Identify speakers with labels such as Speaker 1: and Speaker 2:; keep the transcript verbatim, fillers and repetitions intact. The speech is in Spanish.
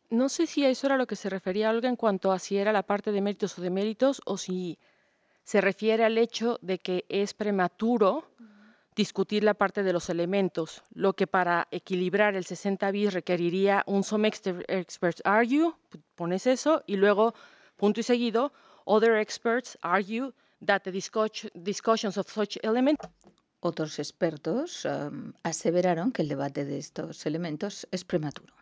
Speaker 1: No sé si a eso era lo que se refería Olga en cuanto a si era la parte de méritos o deméritos, o si se refiere al hecho de que es prematuro
Speaker 2: Ujú.
Speaker 1: discutir la parte de los elementos, lo que para equilibrar el sesenta bis requeriría un some exter- experts argue, p- pones eso, y luego, punto y seguido, other experts argue that the discuss- discussions of such elements.
Speaker 2: Otros expertos am, aseveraron que el debate de estos elementos es prematuro.